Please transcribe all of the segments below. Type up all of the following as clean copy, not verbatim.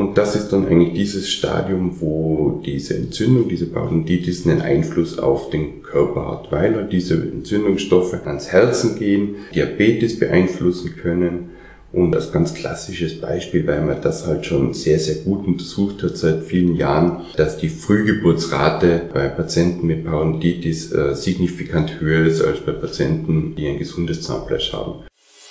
Und das ist dann eigentlich dieses Stadium, wo diese Entzündung, diese Parodontitis einen Einfluss auf den Körper hat, weil halt diese Entzündungsstoffe ans Herzen gehen, Diabetes beeinflussen können. Und als ganz klassisches Beispiel, weil man das halt schon sehr, sehr gut untersucht hat seit vielen Jahren, dass die Frühgeburtsrate bei Patienten mit Parodontitis signifikant höher ist als bei Patienten, die ein gesundes Zahnfleisch haben.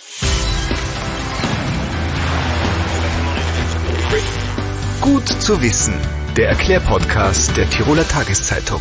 Gut zu wissen, der Erklärpodcast der Tiroler Tageszeitung.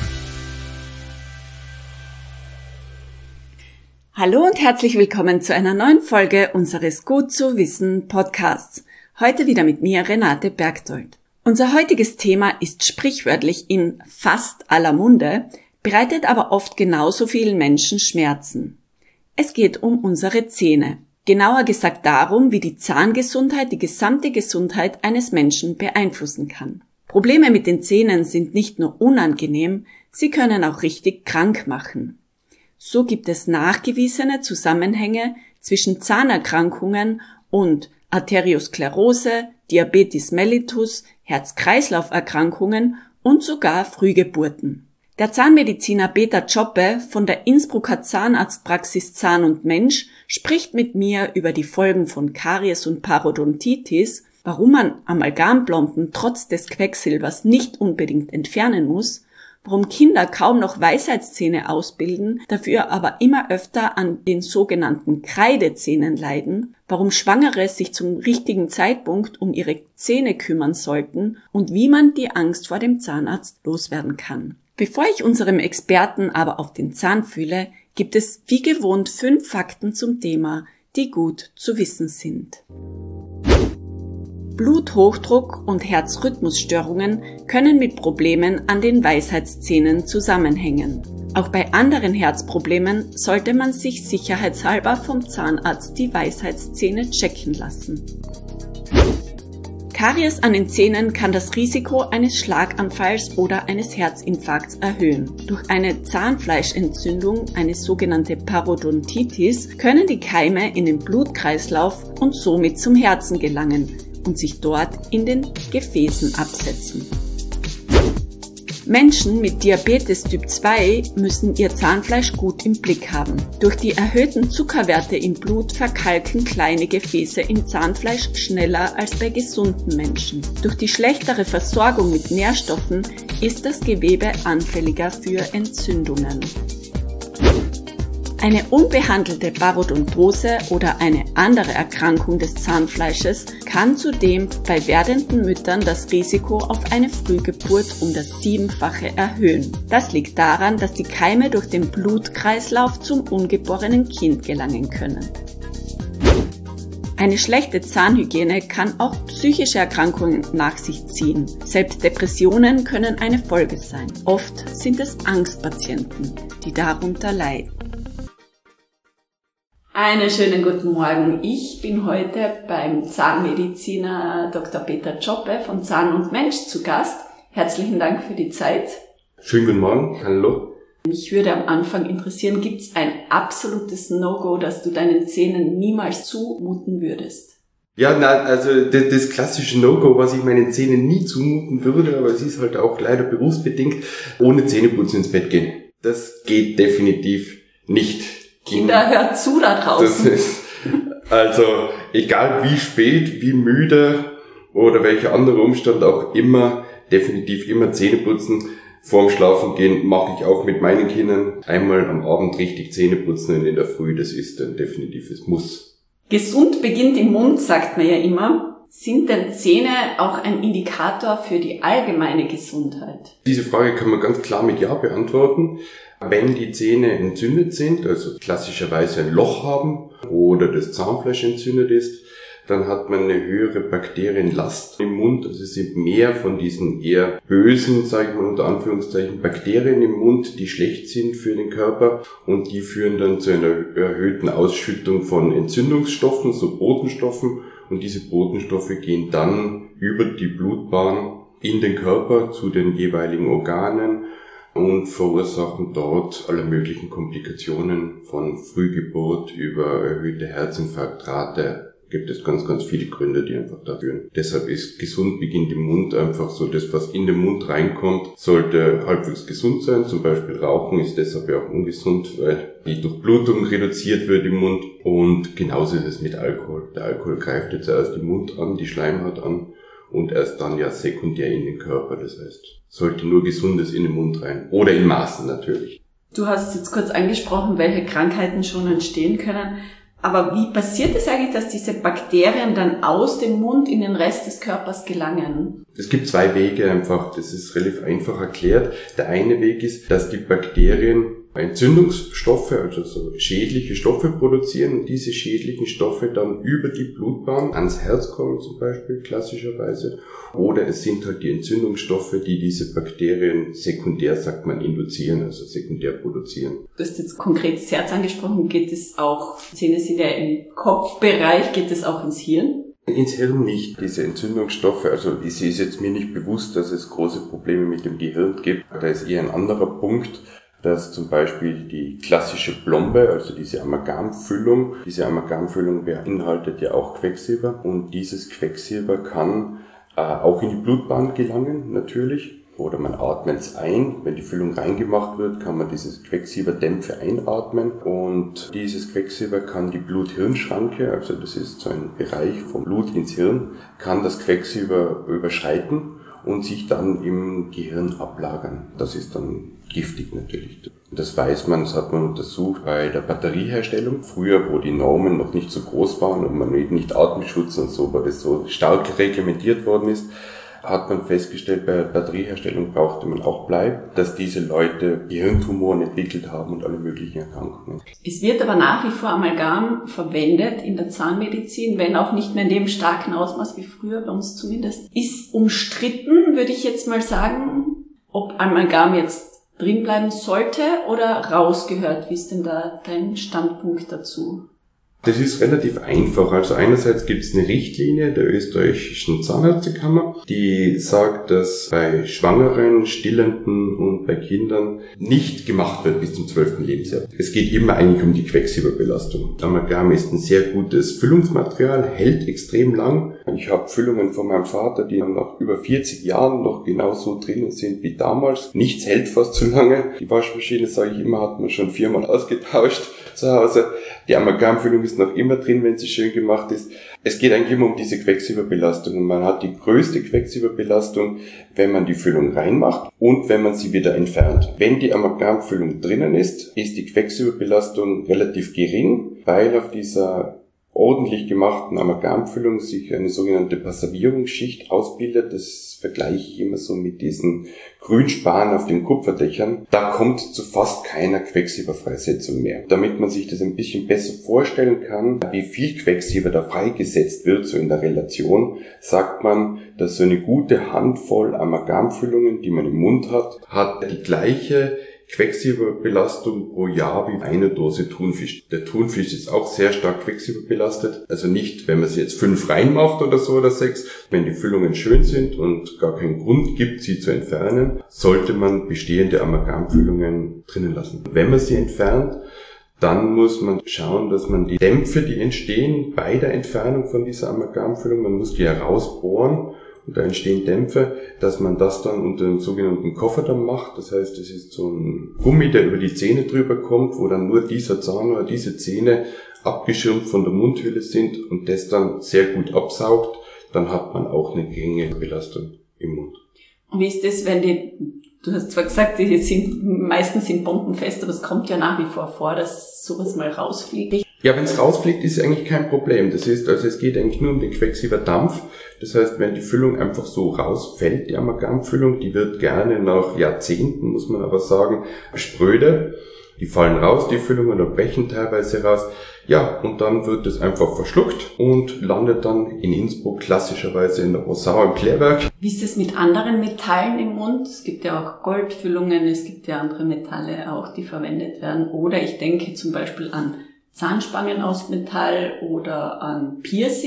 Hallo und herzlich willkommen zu einer neuen Folge unseres Gut zu wissen Podcasts. Heute wieder mit mir, Renate Bergdold. Unser heutiges Thema ist sprichwörtlich in fast aller Munde, bereitet aber oft genauso vielen Menschen Schmerzen. Es geht um unsere Zähne. Genauer gesagt darum, wie die Zahngesundheit die gesamte Gesundheit eines Menschen beeinflussen kann. Probleme mit den Zähnen sind nicht nur unangenehm, sie können auch richtig krank machen. So gibt es nachgewiesene Zusammenhänge zwischen Zahnerkrankungen und Arteriosklerose, Diabetes mellitus, Herz-Kreislauf-Erkrankungen und sogar Frühgeburten. Der Zahnmediziner Peter Zschoppe von der Innsbrucker Zahnarztpraxis Zahn und Mensch spricht mit mir über die Folgen von Karies und Parodontitis, warum man Amalgamplomben trotz des Quecksilbers nicht unbedingt entfernen muss, warum Kinder kaum noch Weisheitszähne ausbilden, dafür aber immer öfter an den sogenannten Kreidezähnen leiden, warum Schwangere sich zum richtigen Zeitpunkt um ihre Zähne kümmern sollten und wie man die Angst vor dem Zahnarzt loswerden kann. Bevor ich unserem Experten aber auf den Zahn fühle, gibt es wie gewohnt 5 Fakten zum Thema, die gut zu wissen sind. Bluthochdruck und Herzrhythmusstörungen können mit Problemen an den Weisheitszähnen zusammenhängen. Auch bei anderen Herzproblemen sollte man sich sicherheitshalber vom Zahnarzt die Weisheitszähne checken lassen. Karies an den Zähnen kann das Risiko eines Schlaganfalls oder eines Herzinfarkts erhöhen. Durch eine Zahnfleischentzündung, eine sogenannte Parodontitis, können die Keime in den Blutkreislauf und somit zum Herzen gelangen und sich dort in den Gefäßen absetzen. Menschen mit Diabetes Typ 2 müssen ihr Zahnfleisch gut im Blick haben. Durch die erhöhten Zuckerwerte im Blut verkalken kleine Gefäße im Zahnfleisch schneller als bei gesunden Menschen. Durch die schlechtere Versorgung mit Nährstoffen ist das Gewebe anfälliger für Entzündungen. Eine unbehandelte Parodontose oder eine andere Erkrankung des Zahnfleisches kann zudem bei werdenden Müttern das Risiko auf eine Frühgeburt um das 7-fache erhöhen. Das liegt daran, dass die Keime durch den Blutkreislauf zum ungeborenen Kind gelangen können. Eine schlechte Zahnhygiene kann auch psychische Erkrankungen nach sich ziehen. Selbst Depressionen können eine Folge sein. Oft sind es Angstpatienten, die darunter leiden. Einen schönen guten Morgen. Ich bin heute beim Zahnmediziner Dr. Peter Zschoppe von Zahn und Mensch zu Gast. Herzlichen Dank für die Zeit. Schönen guten Morgen, hallo. Mich würde am Anfang interessieren, gibt es ein absolutes No-Go, das du deinen Zähnen niemals zumuten würdest? Ja, also das klassische No-Go, was ich meinen Zähnen nie zumuten würde, aber es ist halt auch leider berufsbedingt, ohne Zähneputzen ins Bett gehen. Das geht definitiv nicht. Kinder, hört zu da draußen. Das ist, also, egal wie spät, wie müde oder welcher andere Umstand auch immer, definitiv immer Zähne putzen. Vorm Schlafen gehen mache ich auch mit meinen Kindern. Einmal am Abend richtig Zähne putzen und in der Früh, das ist ein definitives Muss. Gesund beginnt im Mund, sagt man ja immer. Sind denn Zähne auch ein Indikator für die allgemeine Gesundheit? Diese Frage kann man ganz klar mit Ja beantworten. Wenn die Zähne entzündet sind, also klassischerweise ein Loch haben oder das Zahnfleisch entzündet ist, dann hat man eine höhere Bakterienlast im Mund. Also es sind mehr von diesen eher bösen, sage ich mal unter Anführungszeichen, Bakterien im Mund, die schlecht sind für den Körper und die führen dann zu einer erhöhten Ausschüttung von Entzündungsstoffen, so Botenstoffen, und diese Botenstoffe gehen dann über die Blutbahn in den Körper zu den jeweiligen Organen und verursachen dort alle möglichen Komplikationen von Frühgeburt über erhöhte Herzinfarktrate Gibt es ganz, ganz viele Gründe, die einfach da führen. Deshalb ist gesund beginnt im Mund einfach so, das, was in den Mund reinkommt, sollte halbwegs gesund sein. Zum Beispiel Rauchen ist deshalb ja auch ungesund, weil die Durchblutung reduziert wird im Mund. Und genauso ist es mit Alkohol. Der Alkohol greift jetzt erst den Mund an, die Schleimhaut an und erst dann ja sekundär in den Körper. Das heißt, sollte nur Gesundes in den Mund rein. Oder in Maßen natürlich. Du hast jetzt kurz angesprochen, welche Krankheiten schon entstehen können. Aber wie passiert es eigentlich, dass diese Bakterien dann aus dem Mund in den Rest des Körpers gelangen? Es gibt zwei Wege einfach, das ist relativ einfach erklärt. Der eine Weg ist, dass die Bakterien Entzündungsstoffe, also so schädliche Stoffe produzieren und diese schädlichen Stoffe dann über die Blutbahn ans Herz kommen zum Beispiel, klassischerweise. Oder es sind halt die Entzündungsstoffe, die diese Bakterien sekundär, sagt man, induzieren, also sekundär produzieren. Du hast jetzt konkret das Herz angesprochen, geht es auch, Zähne sind ja im Kopfbereich, geht es auch ins Hirn? Ins Hirn nicht. Diese Entzündungsstoffe, also es ist jetzt mir nicht bewusst, dass es große Probleme mit dem Gehirn gibt. Da ist eher ein anderer Punkt, dass zum Beispiel die klassische Plombe, also diese Amalgamfüllung beinhaltet ja auch Quecksilber und dieses Quecksilber kann auch in die Blutbahn gelangen, natürlich. Oder man atmet es ein. Wenn die Füllung reingemacht wird, kann man dieses Quecksilberdämpfe einatmen. Und dieses Quecksilber kann die Blut-Hirn-Schranke, also das ist so ein Bereich vom Blut ins Hirn, kann das Quecksilber überschreiten und sich dann im Gehirn ablagern. Das ist dann giftig natürlich. Das weiß man, das hat man untersucht bei der Batterieherstellung. Früher, wo die Normen noch nicht so groß waren und man eben nicht Atemschutz und so, weil das so stark reglementiert worden ist, hat man festgestellt, bei der Batterieherstellung brauchte man auch Blei, dass diese Leute Gehirntumoren entwickelt haben und alle möglichen Erkrankungen. Es wird aber nach wie vor Amalgam verwendet in der Zahnmedizin, wenn auch nicht mehr in dem starken Ausmaß wie früher, bei uns zumindest. Ist umstritten, würde ich jetzt mal sagen, ob Amalgam jetzt drin bleiben sollte oder rausgehört. Wie ist denn da dein Standpunkt dazu? Das ist relativ einfach. Also einerseits gibt es eine Richtlinie der österreichischen Zahnärztekammer, die sagt, dass bei Schwangeren, Stillenden und bei Kindern nicht gemacht wird bis zum 12. Lebensjahr. Es geht immer eigentlich um die Quecksilberbelastung. Amalgam ist ein sehr gutes Füllungsmaterial, hält extrem lang. Ich habe Füllungen von meinem Vater, die nach über 40 Jahren noch genauso drinnen sind wie damals. Nichts hält fast so lange. Die Waschmaschine, sage ich immer, hat man schon 4-mal ausgetauscht zu Hause. Die Amalgamfüllung ist noch immer drin, wenn sie schön gemacht ist. Es geht eigentlich immer um diese Quecksilberbelastung. Und man hat die größte Quecksilberbelastung, wenn man die Füllung reinmacht und wenn man sie wieder entfernt. Wenn die Amalgamfüllung drinnen ist die Quecksilberbelastung relativ gering, weil auf dieser ordentlich gemachten Amalgamfüllung sich eine sogenannte Passivierungsschicht ausbildet. Das vergleiche ich immer so mit diesen Grünspan auf den Kupferdächern. Da kommt zu fast keiner Quecksilberfreisetzung mehr. Damit man sich das ein bisschen besser vorstellen kann, wie viel Quecksilber da freigesetzt wird, so in der Relation, sagt man, dass so eine gute Handvoll Amalgamfüllungen, die man im Mund hat die gleiche Quecksilberbelastung pro Jahr wie eine Dose Thunfisch. Der Thunfisch ist auch sehr stark quecksilberbelastet. Also nicht, wenn man sie jetzt 5 reinmacht oder so oder 6. Wenn die Füllungen schön sind und gar keinen Grund gibt, sie zu entfernen, sollte man bestehende Amalgamfüllungen drinnen lassen. Wenn man sie entfernt, dann muss man schauen, dass man die Dämpfe, die entstehen bei der Entfernung von dieser Amalgamfüllung, man muss die herausbohren. Und da entstehen Dämpfe, dass man das dann unter einem sogenannten Kofferdamm macht. Das heißt, es ist so ein Gummi, der über die Zähne drüber kommt, wo dann nur dieser Zahn oder diese Zähne abgeschirmt von der Mundhülle sind und das dann sehr gut absaugt. Dann hat man auch eine geringe Belastung im Mund. Und wie ist das, wenn du hast zwar gesagt, die sind meistens bombenfest, aber es kommt ja nach wie vor, dass sowas mal rausfliegt. Ja, wenn es rausfliegt, ist eigentlich kein Problem. Das ist, also es geht eigentlich nur um den Quecksilberdampf. Das heißt, wenn die Füllung einfach so rausfällt, die Amalgamfüllung, die wird gerne nach Jahrzehnten, muss man aber sagen, spröde. Die fallen raus, die Füllungen, oder brechen teilweise raus. Ja, und dann wird es einfach verschluckt und landet dann in Innsbruck klassischerweise in der Rossau im Klärwerk. Wie ist es mit anderen Metallen im Mund? Es gibt ja auch Goldfüllungen, es gibt ja andere Metalle auch, die verwendet werden. Oder ich denke zum Beispiel an Zahnspangen aus Metall oder an Piercings.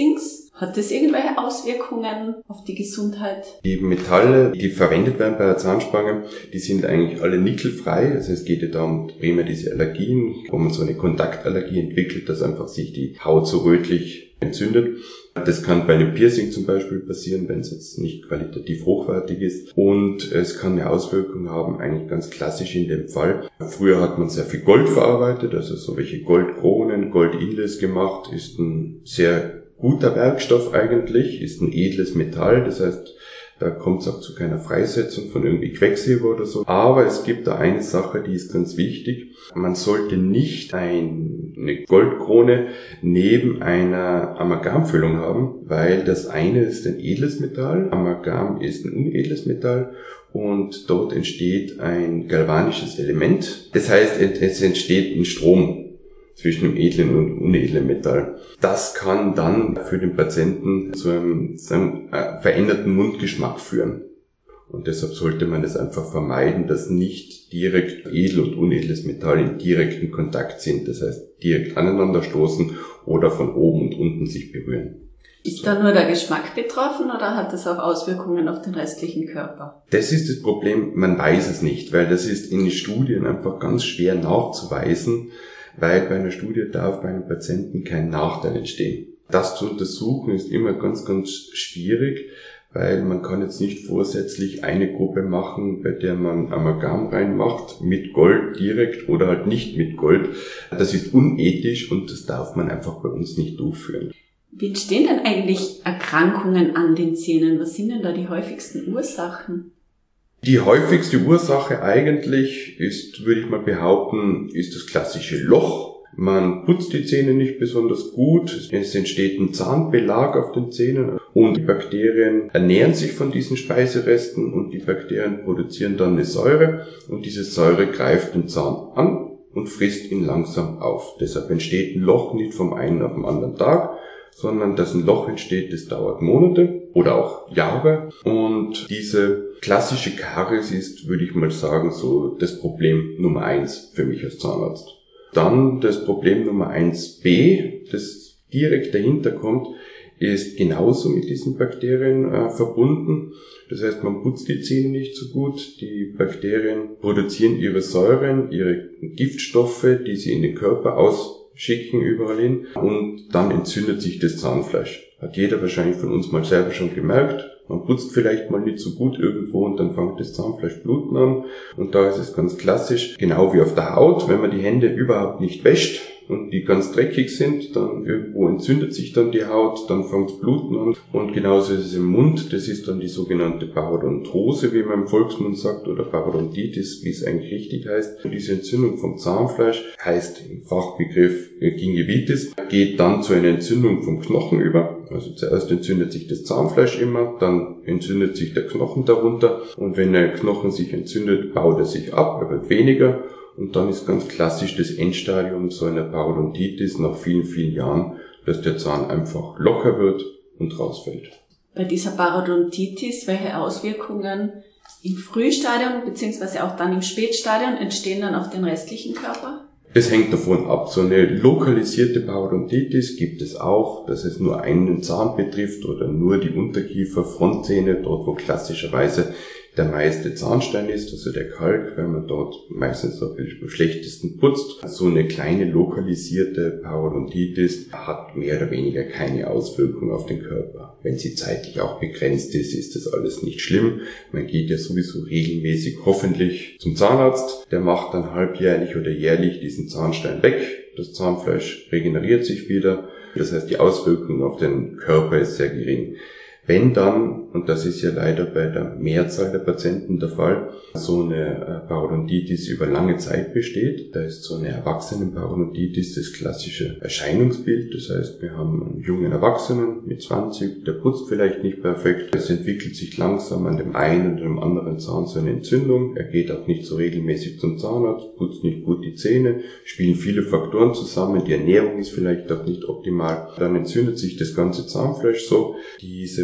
Hat das irgendwelche Auswirkungen auf die Gesundheit? Die Metalle, die verwendet werden bei der Zahnspange, die sind eigentlich alle nickelfrei. Also es geht ja darum, primär diese Allergien, wo man so eine Kontaktallergie entwickelt, dass einfach sich die Haut so rötlich entzündet. Das kann bei einem Piercing zum Beispiel passieren, wenn es jetzt nicht qualitativ hochwertig ist. Und es kann eine Auswirkung haben, eigentlich ganz klassisch in dem Fall. Früher hat man sehr viel Gold verarbeitet, also so welche Goldkronen, Gold-Inlays gemacht, ist ein sehr guter Werkstoff eigentlich, ist ein edles Metall, das heißt, da kommt es auch zu keiner Freisetzung von irgendwie Quecksilber oder so. Aber es gibt da eine Sache, die ist ganz wichtig. Man sollte nicht eine Goldkrone neben einer Amalgamfüllung haben, weil das eine ist ein edles Metall, Amalgam ist ein unedles Metall und dort entsteht ein galvanisches Element. Das heißt, es entsteht ein Strom zwischen dem edlen und unedlen Metall. Das kann dann für den Patienten zu einem veränderten Mundgeschmack führen. Und deshalb sollte man es einfach vermeiden, dass nicht direkt edel und unedles Metall in direkten Kontakt sind. Das heißt, direkt aneinander stoßen oder von oben und unten sich berühren. Ist da nur der Geschmack betroffen oder hat das auch Auswirkungen auf den restlichen Körper? Das ist das Problem, man weiß es nicht, weil das ist in den Studien einfach ganz schwer nachzuweisen, weil bei einer Studie darf bei einem Patienten kein Nachteil entstehen. Das zu untersuchen ist immer ganz, ganz schwierig, weil man kann jetzt nicht vorsätzlich eine Gruppe machen, bei der man Amalgam reinmacht, mit Gold direkt oder halt nicht mit Gold. Das ist unethisch und das darf man einfach bei uns nicht durchführen. Wie entstehen denn eigentlich Erkrankungen an den Zähnen? Was sind denn da die häufigsten Ursachen? Die häufigste Ursache eigentlich ist, würde ich mal behaupten, ist das klassische Loch. Man putzt die Zähne nicht besonders gut, es entsteht ein Zahnbelag auf den Zähnen und die Bakterien ernähren sich von diesen Speiseresten und die Bakterien produzieren dann eine Säure und diese Säure greift den Zahn an und frisst ihn langsam auf. Deshalb entsteht ein Loch nicht vom einen auf den anderen Tag, sondern dass ein Loch entsteht, das dauert Monate oder auch Jahre. Und diese klassische Karies ist, würde ich mal sagen, so das Problem Nummer 1 für mich als Zahnarzt. Dann das Problem Nummer 1b, das direkt dahinter kommt, ist genauso mit diesen Bakterien verbunden. Das heißt, man putzt die Zähne nicht so gut. Die Bakterien produzieren ihre Säuren, ihre Giftstoffe, die sie in den Körper ausschicken überall hin. Und dann entzündet sich das Zahnfleisch. Hat jeder wahrscheinlich von uns mal selber schon gemerkt. Man putzt vielleicht mal nicht so gut irgendwo und dann fängt das Zahnfleisch bluten an. Und da ist es ganz klassisch, genau wie auf der Haut, wenn man die Hände überhaupt nicht wäscht und die ganz dreckig sind, dann irgendwo entzündet sich dann die Haut, dann fängt es bluten an. Und genauso ist es im Mund, das ist dann die sogenannte Parodontose, wie man im Volksmund sagt, oder Parodontitis, wie es eigentlich richtig heißt. Und diese Entzündung vom Zahnfleisch heißt im Fachbegriff Gingivitis, geht dann zu einer Entzündung vom Knochen über. Also zuerst entzündet sich das Zahnfleisch immer, dann entzündet sich der Knochen darunter und wenn der Knochen sich entzündet, baut er sich ab, er wird weniger und dann ist ganz klassisch das Endstadium so einer Parodontitis nach vielen, vielen Jahren, dass der Zahn einfach locker wird und rausfällt. Bei dieser Parodontitis, welche Auswirkungen im Frühstadium bzw. auch dann im Spätstadium entstehen dann auf den restlichen Körper? Das hängt davon ab. So eine lokalisierte Parodontitis gibt es auch, dass es nur einen Zahn betrifft oder nur die Unterkiefer-Frontzähne, dort wo klassischerweise der meiste Zahnstein ist, also der Kalk, weil man dort meistens am schlechtesten putzt. So eine kleine lokalisierte Parodontitis hat mehr oder weniger keine Auswirkung auf den Körper. Wenn sie zeitlich auch begrenzt ist, ist das alles nicht schlimm. Man geht ja sowieso regelmäßig hoffentlich zum Zahnarzt. Der macht dann halbjährlich oder jährlich diesen Zahnstein weg. Das Zahnfleisch regeneriert sich wieder. Das heißt, die Auswirkung auf den Körper ist sehr gering. Wenn dann, und das ist ja leider bei der Mehrzahl der Patienten der Fall, so eine Parodontitis über lange Zeit besteht, da ist so eine Erwachsenenparodontitis das klassische Erscheinungsbild. Das heißt, wir haben einen jungen Erwachsenen mit 20, der putzt vielleicht nicht perfekt. Es entwickelt sich langsam an dem einen oder dem anderen Zahn so eine Entzündung. Er geht auch nicht so regelmäßig zum Zahnarzt, putzt nicht gut die Zähne, spielen viele Faktoren zusammen. Die Ernährung ist vielleicht auch nicht optimal. Dann entzündet sich das ganze Zahnfleisch so. Diese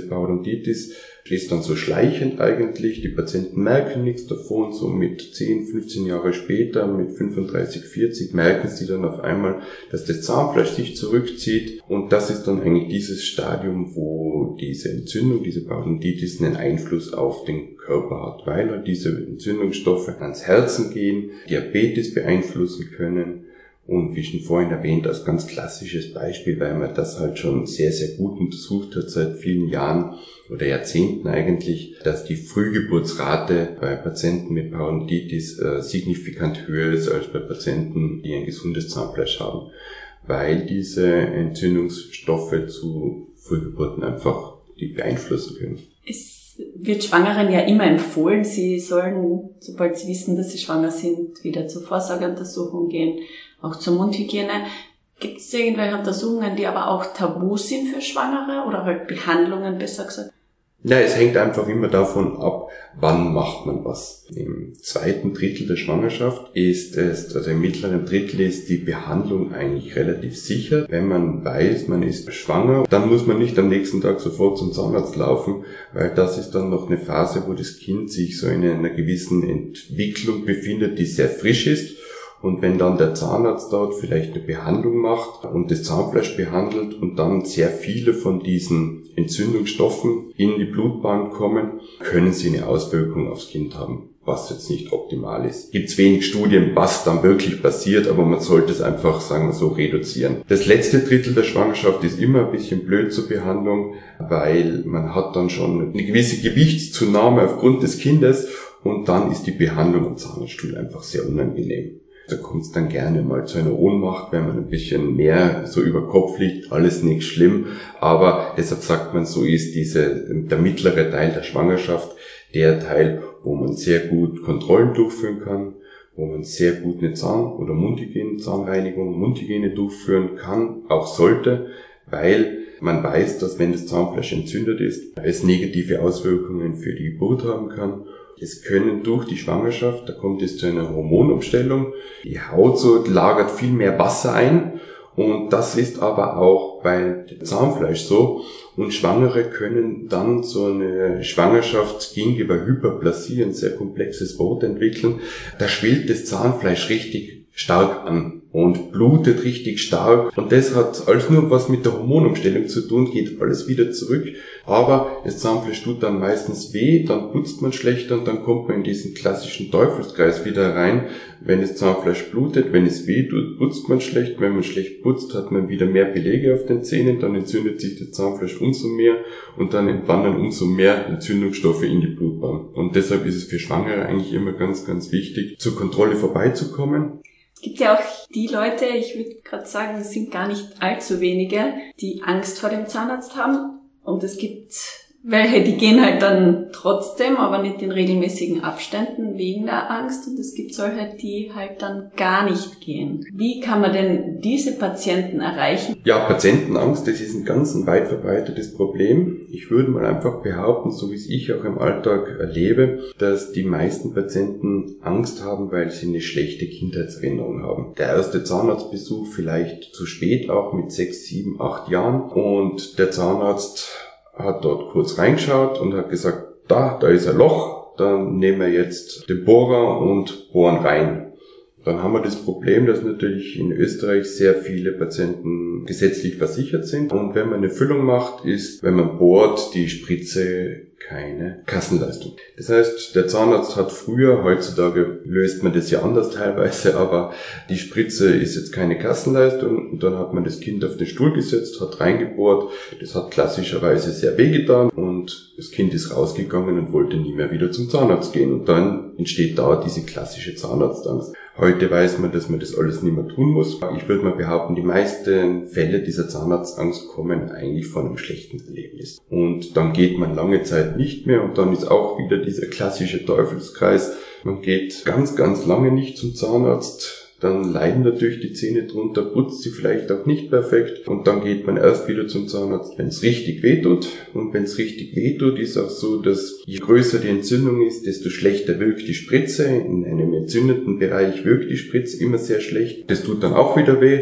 diese Parodontitis ist dann so schleichend eigentlich. Die Patienten merken nichts davon. So mit 10, 15 Jahre später, mit 35, 40, merken sie dann auf einmal, dass das Zahnfleisch sich zurückzieht. Und das ist dann eigentlich dieses Stadium, wo diese Entzündung, diese Parodontitis einen Einfluss auf den Körper hat, weil halt diese Entzündungsstoffe ans Herzen gehen, Diabetes beeinflussen können. Und wie schon vorhin erwähnt, als ganz klassisches Beispiel, weil man das halt schon sehr, sehr gut untersucht hat seit vielen Jahren oder Jahrzehnten eigentlich, dass die Frühgeburtsrate bei Patienten mit Parodontitis signifikant höher ist als bei Patienten, die ein gesundes Zahnfleisch haben, weil diese Entzündungsstoffe zu Frühgeburten einfach die beeinflussen können. Es wird Schwangeren ja immer empfohlen, sie sollen, sobald sie wissen, dass sie schwanger sind, wieder zur Vorsorgeuntersuchung gehen, auch zur Mundhygiene. Gibt es irgendwelche Untersuchungen, die aber auch tabu sind für Schwangere oder halt Behandlungen, besser gesagt? Ja, es hängt einfach immer davon ab, wann macht man was. Im zweiten Drittel der Schwangerschaft also im mittleren Drittel ist die Behandlung eigentlich relativ sicher. Wenn man weiß, man ist schwanger, dann muss man nicht am nächsten Tag sofort zum Zahnarzt laufen, weil das ist dann noch eine Phase, wo das Kind sich so in einer gewissen Entwicklung befindet, die sehr frisch ist. Und wenn dann der Zahnarzt dort vielleicht eine Behandlung macht und das Zahnfleisch behandelt und dann sehr viele von diesen Entzündungsstoffen in die Blutbahn kommen, können sie eine Auswirkung aufs Kind haben, was jetzt nicht optimal ist. Gibt es wenig Studien, was dann wirklich passiert, aber man sollte es einfach, sagen wir so, reduzieren. Das letzte Drittel der Schwangerschaft ist immer ein bisschen blöd zur Behandlung, weil man hat dann schon eine gewisse Gewichtszunahme aufgrund des Kindes und dann ist die Behandlung am Zahnarztstuhl einfach sehr unangenehm. Da kommt es dann gerne mal zu einer Ohnmacht, wenn man ein bisschen mehr so über Kopf liegt, alles nicht schlimm. Aber deshalb sagt man, so ist der mittlere Teil der Schwangerschaft der Teil, wo man sehr gut Kontrollen durchführen kann, wo man sehr gut eine oder Mundhygiene, Zahnreinigung, Mundhygiene durchführen kann, auch sollte, weil man weiß, dass wenn das Zahnfleisch entzündet ist, es negative Auswirkungen für die Geburt haben kann. Es können durch die Schwangerschaft, da kommt es zu einer Hormonumstellung, die Haut lagert viel mehr Wasser ein und das ist aber auch bei Zahnfleisch so und Schwangere können dann so eine Schwangerschaft gegenüber Hyperplasie, ein sehr komplexes Wort entwickeln, da schwillt das Zahnfleisch richtig stark an und blutet richtig stark und das hat alles nur was mit der Hormonumstellung zu tun, geht alles wieder zurück, aber das Zahnfleisch tut dann meistens weh, dann putzt man schlechter und dann kommt man in diesen klassischen Teufelskreis wieder rein. Wenn das Zahnfleisch blutet, wenn es weh tut, putzt man schlecht, wenn man schlecht putzt, hat man wieder mehr Belege auf den Zähnen, dann entzündet sich das Zahnfleisch umso mehr und dann entwandern umso mehr Entzündungsstoffe in die Blutbahn. Und deshalb ist es für Schwangere eigentlich immer ganz, ganz wichtig, zur Kontrolle vorbeizukommen. Es gibt ja auch die Leute, ich würde gerade sagen, es sind gar nicht allzu wenige, die Angst vor dem Zahnarzt haben. Und es gibt welche, die gehen halt dann trotzdem, aber nicht in regelmäßigen Abständen wegen der Angst. Und es gibt solche, die halt dann gar nicht gehen. Wie kann man denn diese Patienten erreichen? Ja, Patientenangst, das ist ein ganz weit verbreitetes Problem. Ich würde mal einfach behaupten, so wie es ich auch im Alltag erlebe, dass die meisten Patienten Angst haben, weil sie eine schlechte Kindheitserinnerung haben. Der erste Zahnarztbesuch vielleicht zu spät, auch mit 6, 7, 8 Jahren. Und der Zahnarzt hat dort kurz reingeschaut und hat gesagt, da ist ein Loch, dann nehmen wir jetzt den Bohrer und bohren rein. Dann haben wir das Problem, dass natürlich in Österreich sehr viele Patienten gesetzlich versichert sind. Und wenn man eine Füllung macht, ist, wenn man bohrt, die Spritze keine Kassenleistung. Das heißt, der Zahnarzt hat früher, heutzutage löst man das ja anders teilweise, aber die Spritze ist jetzt keine Kassenleistung und dann hat man das Kind auf den Stuhl gesetzt, hat reingebohrt, das hat klassischerweise sehr wehgetan und das Kind ist rausgegangen und wollte nie mehr wieder zum Zahnarzt gehen und dann entsteht da diese klassische Zahnarztangst. Heute weiß man, dass man das alles nicht mehr tun muss. Ich würde mal behaupten, die meisten Fälle dieser Zahnarztangst kommen eigentlich von einem schlechten Erlebnis. Und dann geht man lange Zeit nicht mehr und dann ist auch wieder dieser klassische Teufelskreis. Man geht ganz, ganz lange nicht zum Zahnarzt. Dann leiden natürlich die Zähne drunter, putzt sie vielleicht auch nicht perfekt und dann geht man erst wieder zum Zahnarzt, wenn es richtig wehtut. Und wenn es richtig wehtut, ist auch so, dass je größer die Entzündung ist, desto schlechter wirkt die Spritze. In einem entzündeten Bereich wirkt die Spritze immer sehr schlecht. Das tut dann auch wieder weh.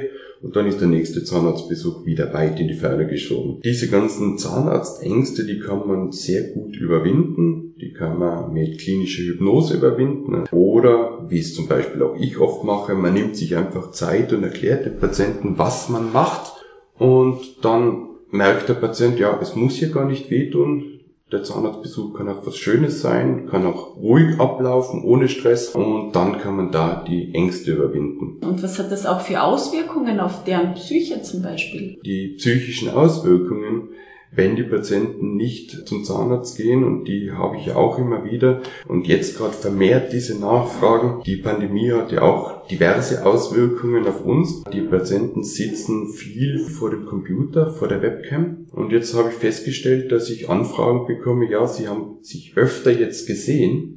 und dann ist der nächste Zahnarztbesuch wieder weit in die Ferne geschoben. Diese ganzen Zahnarztängste, die kann man sehr gut überwinden, die kann man mit klinischer Hypnose überwinden oder, wie es zum Beispiel auch ich oft mache, man nimmt sich einfach Zeit und erklärt dem Patienten, was man macht und dann merkt der Patient, ja, es muss hier gar nicht wehtun. Der Zahnarztbesuch kann auch was Schönes sein, kann auch ruhig ablaufen, ohne Stress und dann kann man da die Ängste überwinden. Und was hat das auch für Auswirkungen auf deren Psyche zum Beispiel? Die psychischen Auswirkungen, wenn die Patienten nicht zum Zahnarzt gehen, und die habe ich ja auch immer wieder und jetzt gerade vermehrt diese Nachfragen. Die Pandemie hat ja auch diverse Auswirkungen auf uns. Die Patienten sitzen viel vor dem Computer, vor der Webcam und jetzt habe ich festgestellt, dass ich Anfragen bekomme, ja, sie haben sich öfter jetzt gesehen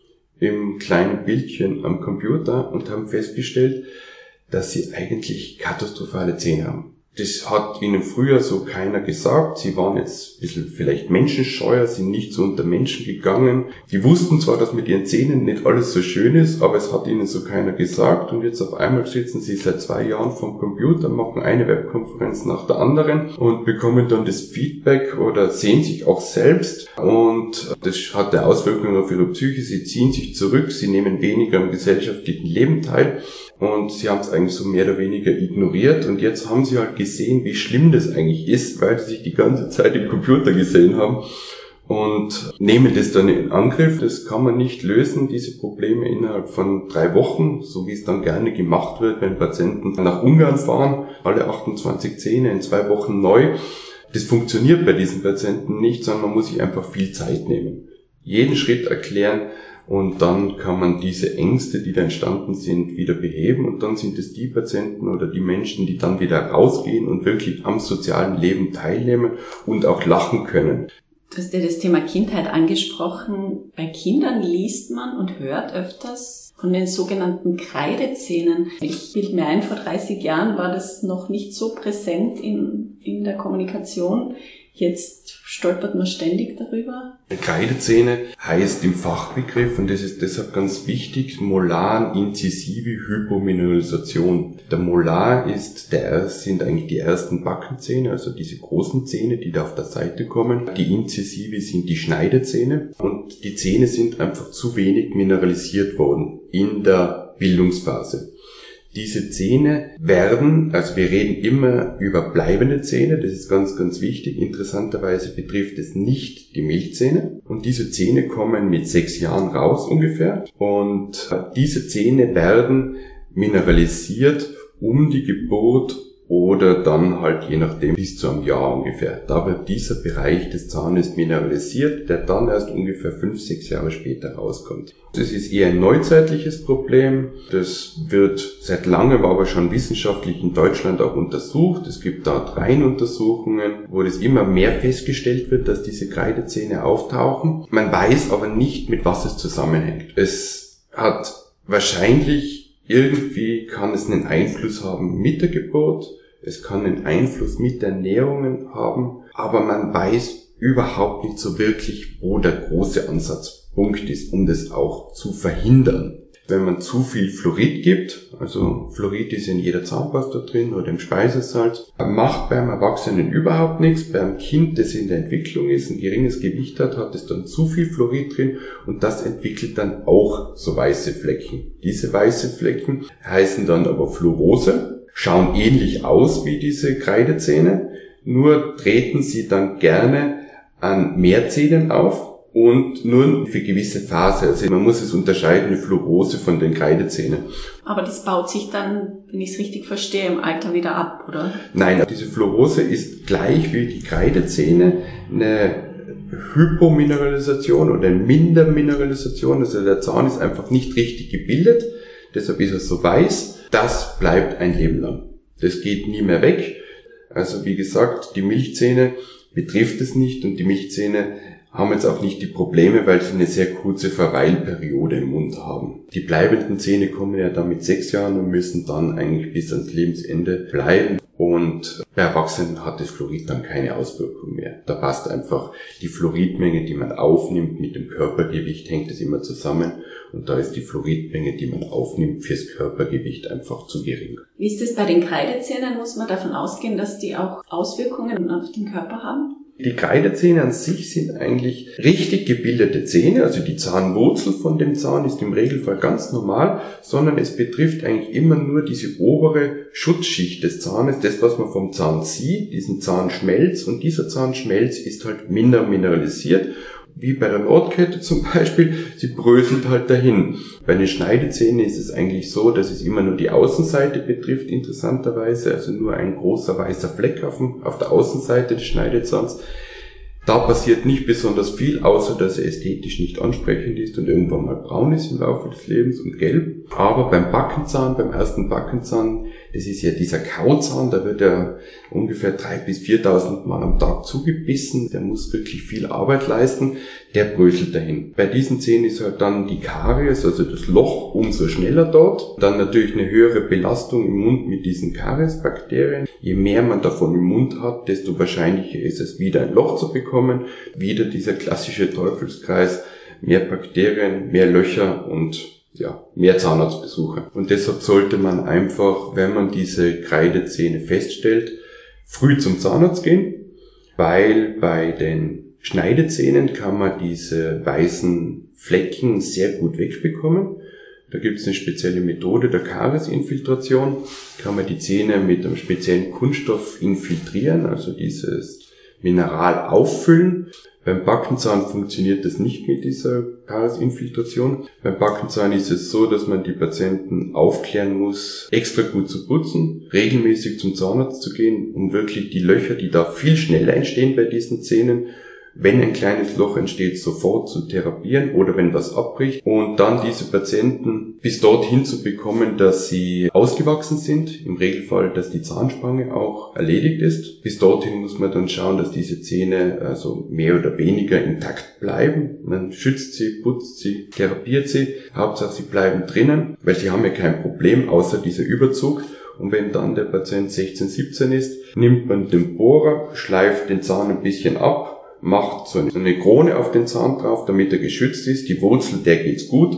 im kleinen Bildchen am Computer und haben festgestellt, dass sie eigentlich katastrophale Zähne haben. Das hat ihnen früher so keiner gesagt. Sie waren jetzt ein bisschen vielleicht menschenscheuer, sind nicht so unter Menschen gegangen. Die wussten zwar, dass mit ihren Zähnen nicht alles so schön ist, aber es hat ihnen so keiner gesagt. Und jetzt auf einmal sitzen sie seit 2 Jahren vorm Computer, machen eine Webkonferenz nach der anderen und bekommen dann das Feedback oder sehen sich auch selbst. Und das hat eine Auswirkung auf ihre Psyche. Sie ziehen sich zurück, sie nehmen weniger am gesellschaftlichen Leben teil. Und sie haben es eigentlich so mehr oder weniger ignoriert. Und jetzt haben sie halt gesehen, wie schlimm das eigentlich ist, weil sie sich die ganze Zeit im Computer gesehen haben. Und nehmen das dann in Angriff. Das kann man nicht lösen, diese Probleme innerhalb von 3 Wochen, so wie es dann gerne gemacht wird, wenn Patienten nach Ungarn fahren, alle 28 Zähne in 2 Wochen neu. Das funktioniert bei diesen Patienten nicht, sondern man muss sich einfach viel Zeit nehmen. Jeden Schritt erklären. Und dann kann man diese Ängste, die da entstanden sind, wieder beheben. Und dann sind es die Patienten oder die Menschen, die dann wieder rausgehen und wirklich am sozialen Leben teilnehmen und auch lachen können. Du hast ja das Thema Kindheit angesprochen. Bei Kindern liest man und hört öfters von den sogenannten Kreidezähnen. Ich bilde mir ein, vor 30 Jahren war das noch nicht so präsent in der Kommunikation. Jetzt stolpert man ständig darüber. Kreidezähne heißt im Fachbegriff, und das ist deshalb ganz wichtig, Molar-inzisive Hypomineralisation. Der Molar sind eigentlich die ersten Backenzähne, also diese großen Zähne, die da auf der Seite kommen. Die Inzisive sind die Schneidezähne und die Zähne sind einfach zu wenig mineralisiert worden in der Bildungsphase. Diese Zähne werden, also wir reden immer über bleibende Zähne, das ist ganz, ganz wichtig. Interessanterweise betrifft es nicht die Milchzähne. Und diese Zähne kommen mit 6 Jahren raus ungefähr. Und diese Zähne werden mineralisiert um die Geburt oder dann halt je nachdem bis zu einem Jahr ungefähr. Da wird dieser Bereich des Zahnes mineralisiert, der dann erst ungefähr 5-6 Jahre später rauskommt. Das ist eher ein neuzeitliches Problem. Das wird seit langem aber schon wissenschaftlich in Deutschland auch untersucht. Es gibt da 3 Untersuchungen, wo das immer mehr festgestellt wird, dass diese Kreidezähne auftauchen. Man weiß aber nicht, mit was es zusammenhängt. Es hat wahrscheinlich irgendwie, kann es einen Einfluss haben mit der Geburt. Es kann einen Einfluss mit der Ernährung haben, aber man weiß überhaupt nicht so wirklich, wo der große Ansatzpunkt ist, um das auch zu verhindern. Wenn man zu viel Fluorid gibt, also Fluorid ist in jeder Zahnpasta drin oder im Speisesalz, macht beim Erwachsenen überhaupt nichts. Beim Kind, das in der Entwicklung ist, ein geringes Gewicht hat es dann zu viel Fluorid drin und das entwickelt dann auch so weiße Flecken. Diese weiße Flecken heißen dann aber Fluorose, schauen ähnlich aus wie diese Kreidezähne, nur treten sie dann gerne an Mehrzähnen auf und nur für gewisse Phase. Also man muss es unterscheiden, eine Fluorose von den Kreidezähnen. Aber das baut sich dann, wenn ich es richtig verstehe, im Alter wieder ab, oder? Nein, diese Fluorose ist gleich wie die Kreidezähne eine Hypomineralisation oder eine Mindermineralisation. Also der Zahn ist einfach nicht richtig gebildet, deshalb ist er so weiß. Das bleibt ein Leben lang. Das geht nie mehr weg. Also wie gesagt, die Milchzähne betrifft es nicht und die Milchzähne haben jetzt auch nicht die Probleme, weil sie eine sehr kurze Verweilperiode im Mund haben. Die bleibenden Zähne kommen ja dann mit 6 Jahren und müssen dann eigentlich bis ans Lebensende bleiben. Und bei Erwachsenen hat das Fluorid dann keine Auswirkung mehr. Da passt einfach die Fluoridmenge, die man aufnimmt, mit dem Körpergewicht hängt es immer zusammen. Und da ist die Fluoridmenge, die man aufnimmt, fürs Körpergewicht einfach zu gering. Wie ist es bei den Kreidezähnen? Muss man davon ausgehen, dass die auch Auswirkungen auf den Körper haben? Die Kreidezähne an sich sind eigentlich richtig gebildete Zähne, also die Zahnwurzel von dem Zahn ist im Regelfall ganz normal, sondern es betrifft eigentlich immer nur diese obere Schutzschicht des Zahnes, das, was man vom Zahn sieht, diesen Zahnschmelz, und dieser Zahnschmelz ist halt minder mineralisiert. Wie bei der Nordkette zum Beispiel, sie bröselt halt dahin. Bei den Schneidezähnen ist es eigentlich so, dass es immer nur die Außenseite betrifft, interessanterweise, also nur ein großer weißer Fleck auf der Außenseite des Schneidezahns. Da passiert nicht besonders viel, außer dass er ästhetisch nicht ansprechend ist und irgendwann mal braun ist im Laufe des Lebens und gelb. Aber beim Backenzahn, beim ersten Backenzahn, das ist ja dieser Kauzahn, da wird er ungefähr 3.000 bis 4.000 Mal am Tag zugebissen. Der muss wirklich viel Arbeit leisten, der bröselt dahin. Bei diesen Zähnen ist halt dann die Karies, also das Loch, umso schneller dort. Dann natürlich eine höhere Belastung im Mund mit diesen Kariesbakterien. Je mehr man davon im Mund hat, desto wahrscheinlicher ist es, wieder ein Loch zu bekommen. Wieder dieser klassische Teufelskreis, mehr Bakterien, mehr Löcher und mehr Zahnarztbesuche. Und deshalb sollte man einfach, wenn man diese Kreidezähne feststellt, früh zum Zahnarzt gehen, weil bei den Schneidezähnen kann man diese weißen Flecken sehr gut wegbekommen. Da gibt es eine spezielle Methode der Kariesinfiltration. Kann man die Zähne mit einem speziellen Kunststoff infiltrieren, also dieses Mineral auffüllen. Beim Backenzahn funktioniert das nicht mit dieser Kariesinfiltration. Beim Backenzahn ist es so, dass man die Patienten aufklären muss, extra gut zu putzen, regelmäßig zum Zahnarzt zu gehen, um wirklich die Löcher, die da viel schneller entstehen bei diesen Zähnen, wenn ein kleines Loch entsteht, sofort zu therapieren oder wenn was abbricht und dann diese Patienten bis dorthin zu bekommen, dass sie ausgewachsen sind, im Regelfall, dass die Zahnspange auch erledigt ist. Bis dorthin muss man dann schauen, dass diese Zähne also mehr oder weniger intakt bleiben. Man schützt sie, putzt sie, therapiert sie, Hauptsache sie bleiben drinnen, weil sie haben ja kein Problem, außer dieser Überzug. Und wenn dann der Patient 16, 17 ist, nimmt man den Bohrer, schleift den Zahn ein bisschen ab, macht so eine Krone auf den Zahn drauf, damit er geschützt ist. Die Wurzel, der geht's gut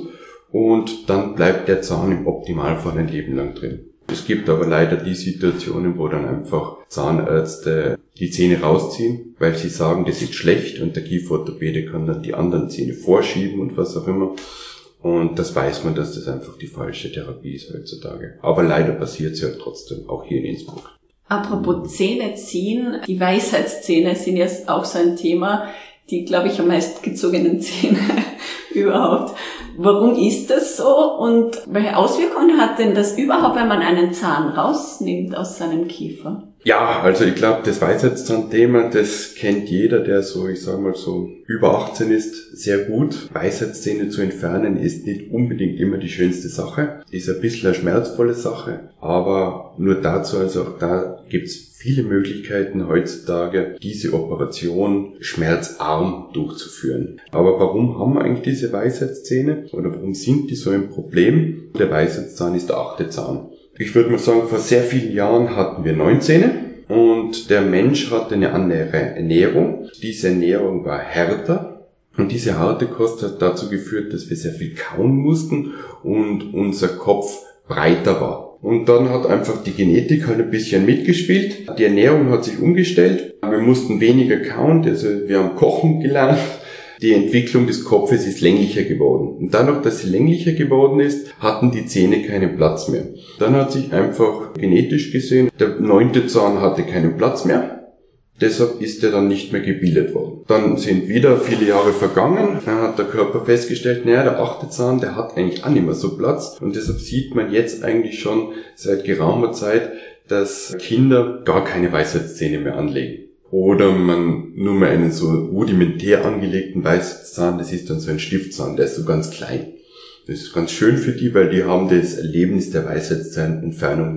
und dann bleibt der Zahn im Optimalfall ein Leben lang drin. Es gibt aber leider die Situationen, wo dann einfach Zahnärzte die Zähne rausziehen, weil sie sagen, das ist schlecht und der Kieferorthopäde kann dann die anderen Zähne vorschieben und was auch immer. Und das weiß man, dass das einfach die falsche Therapie ist heutzutage. Aber leider passiert es ja trotzdem, auch hier in Innsbruck. Apropos Zähne ziehen, die Weisheitszähne sind jetzt auch so ein Thema, die, glaube ich, am meisten gezogenen Zähne überhaupt. Warum ist das so und welche Auswirkungen hat denn das überhaupt, wenn man einen Zahn rausnimmt aus seinem Kiefer? Ja, also ich glaube, das Weisheitszahnthema, das kennt jeder, der so, ich sage mal so, über 18 ist, sehr gut. Weisheitszähne zu entfernen ist nicht unbedingt immer die schönste Sache, ist ein bisschen eine schmerzvolle Sache, aber nur dazu, also auch da gibt's viele Möglichkeiten heutzutage, diese Operation schmerzarm durchzuführen. Aber warum haben wir eigentlich diese Weisheitszähne oder warum sind die so ein Problem? Der Weisheitszahn ist der 8. Zahn. Ich würde mal sagen, vor sehr vielen Jahren hatten wir 9 Zähne und der Mensch hatte eine andere Ernährung. Diese Ernährung war härter und diese harte Kost hat dazu geführt, dass wir sehr viel kauen mussten und unser Kopf breiter war. Und dann hat einfach die Genetik halt ein bisschen mitgespielt. Die Ernährung hat sich umgestellt. Wir mussten weniger kauen, also wir haben kochen gelernt. Die Entwicklung des Kopfes ist länglicher geworden. Und dadurch, dass sie länglicher geworden ist, hatten die Zähne keinen Platz mehr. Dann hat sich einfach genetisch gesehen, der 9. Zahn hatte keinen Platz mehr. Deshalb ist er dann nicht mehr gebildet worden. Dann sind wieder viele Jahre vergangen. Dann hat der Körper festgestellt, naja, der 8. Zahn, der hat eigentlich auch nicht mehr so Platz. Und deshalb sieht man jetzt eigentlich schon seit geraumer Zeit, dass Kinder gar keine Weisheitszähne mehr anlegen. Oder man nur mal einen so rudimentär angelegten Weisheitszahn, das ist dann so ein Stiftzahn, der ist so ganz klein. Das ist ganz schön für die, weil die haben das Erlebnis der Weisheitszahnentfernung nie.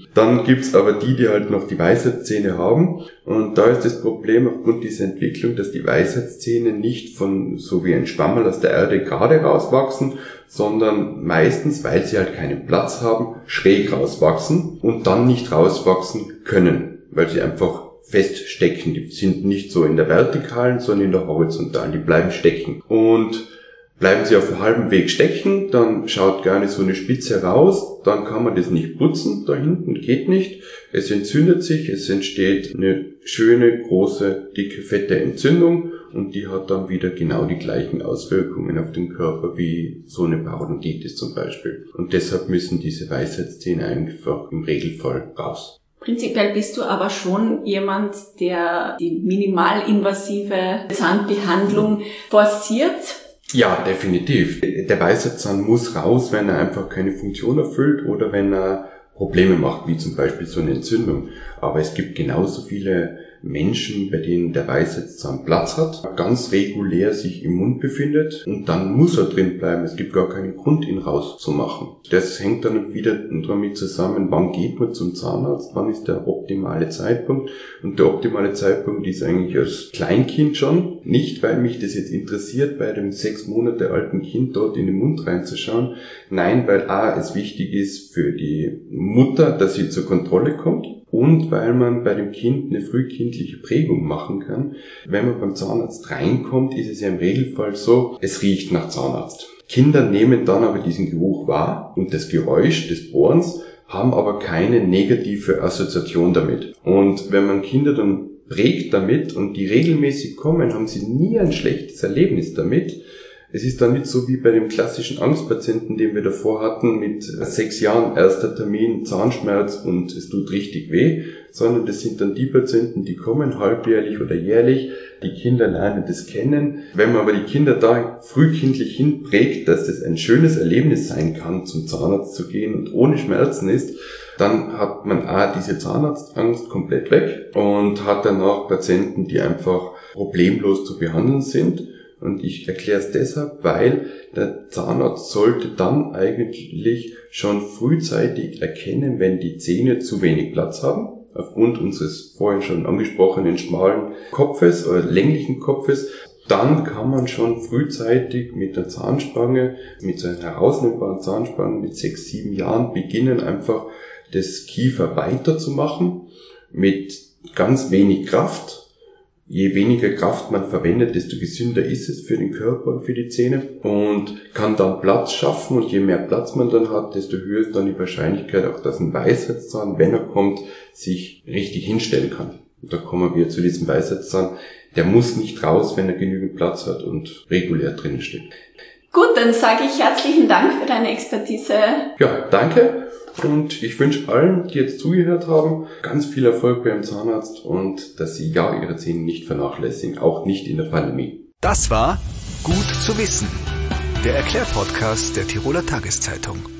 Dann gibt's aber die halt noch die Weisheitszähne haben. Und da ist das Problem aufgrund dieser Entwicklung, dass die Weisheitszähne nicht von so wie ein Schwammerl aus der Erde gerade rauswachsen, sondern meistens, weil sie halt keinen Platz haben, schräg rauswachsen und dann nicht rauswachsen können, weil sie einfach feststecken. Die sind nicht so in der vertikalen, sondern in der horizontalen. Die bleiben stecken. Und bleiben sie auf halbem Weg stecken, dann schaut gerne so eine Spitze raus, dann kann man das nicht putzen, da hinten geht nicht. Es entzündet sich, es entsteht eine schöne, große, dicke, fette Entzündung und die hat dann wieder genau die gleichen Auswirkungen auf den Körper wie so eine Parodontitis zum Beispiel. Und deshalb müssen diese Weisheitszähne einfach im Regelfall raus. Prinzipiell bist du aber schon jemand, der die minimalinvasive Zahnbehandlung forciert. Ja, definitiv. Der Weisheitszahn muss raus, wenn er einfach keine Funktion erfüllt oder wenn er Probleme macht, wie zum Beispiel so eine Entzündung. Aber es gibt genauso viele Menschen, bei denen der Weisheitszahn Platz hat, ganz regulär sich im Mund befindet und dann muss er drin bleiben. Es gibt gar keinen Grund, ihn rauszumachen. Das hängt dann wieder damit zusammen, wann geht man zum Zahnarzt, wann ist der optimale Zeitpunkt. Und der optimale Zeitpunkt ist eigentlich als Kleinkind schon. Nicht, weil mich das jetzt interessiert, bei dem 6 Monate alten Kind dort in den Mund reinzuschauen. Nein, weil es wichtig ist für die Mutter, dass sie zur Kontrolle kommt. Und weil man bei dem Kind eine frühkindliche Prägung machen kann. Wenn man beim Zahnarzt reinkommt, ist es ja im Regelfall so, es riecht nach Zahnarzt. Kinder nehmen dann aber diesen Geruch wahr und das Geräusch des Bohrens, haben aber keine negative Assoziation damit. Und wenn man Kinder dann prägt damit und die regelmäßig kommen, haben sie nie ein schlechtes Erlebnis damit. Es ist dann nicht so wie bei dem klassischen Angstpatienten, den wir davor hatten, mit 6 Jahren erster Termin, Zahnschmerz und es tut richtig weh, sondern das sind dann die Patienten, die kommen halbjährlich oder jährlich. Die Kinder lernen das kennen. Wenn man aber die Kinder da frühkindlich hinprägt, dass das ein schönes Erlebnis sein kann, zum Zahnarzt zu gehen und ohne Schmerzen ist, dann hat man diese Zahnarztangst komplett weg und hat danach Patienten, die einfach problemlos zu behandeln sind. Und ich erkläre es deshalb, weil der Zahnarzt sollte dann eigentlich schon frühzeitig erkennen, wenn die Zähne zu wenig Platz haben, aufgrund unseres vorhin schon angesprochenen schmalen Kopfes oder länglichen Kopfes. Dann kann man schon frühzeitig mit der Zahnspange, mit so einer herausnehmbaren Zahnspange mit 6, 7 Jahren beginnen, einfach das Kiefer weiterzumachen mit ganz wenig Kraft. Je weniger Kraft man verwendet, desto gesünder ist es für den Körper und für die Zähne und kann dann Platz schaffen und je mehr Platz man dann hat, desto höher ist dann die Wahrscheinlichkeit auch, dass ein Weisheitszahn, wenn er kommt, sich richtig hinstellen kann. Und da kommen wir zu diesem Weisheitszahn. Der muss nicht raus, wenn er genügend Platz hat und regulär drinnen steht. Gut, dann sage ich herzlichen Dank für deine Expertise. Ja, danke. Und ich wünsche allen, die jetzt zugehört haben, ganz viel Erfolg beim Zahnarzt und dass sie ihre Zähne nicht vernachlässigen, auch nicht in der Pandemie. Das war Gut zu wissen, der Erklärpodcast der Tiroler Tageszeitung.